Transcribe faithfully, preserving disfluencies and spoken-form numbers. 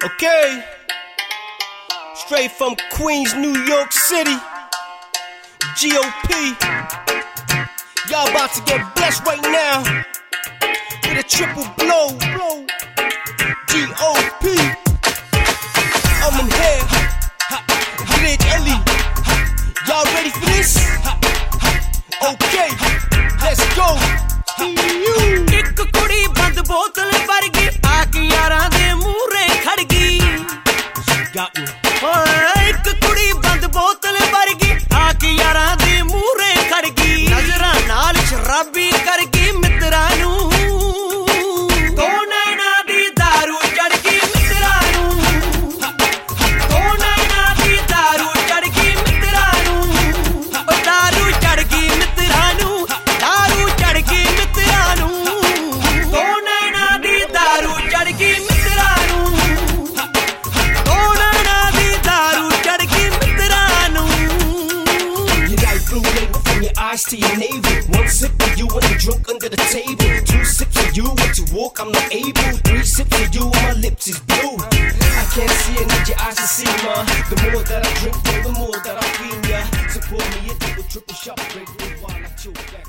Okay, straight from Queens, New York City, G O P. Y'all about to get blessed right now with a triple blow. G O P. I'm in here, Glitch Ellie. Y'all ready for this? Okay, let's go. एक कुड़ी बंद बोतल भर गई आके यारां दे मूरे खड़ गई एक कुड़ी बंद बोतल भर गई आके यारां दे मूरे खड़ गई नजरां नाल शराबी कर गई मित्रां नूं दो नैना दी दारू चढ़ गई मित्रां नूं दो नैना दी दारू चढ़ गई मित्रां नूं ओ दारू चढ़ गई मित्रां नूं दारू चढ़ गई मित्रां नूं to your navel. One sip of you and I'm drunk under the table. Two sips of you and to walk I'm not able. Three sips of you and my lips is blue. I can't see, I need your eyes to see, ma. The more that I drink, the more that I feel ya. Support me, it will triple shot, break me while I chew.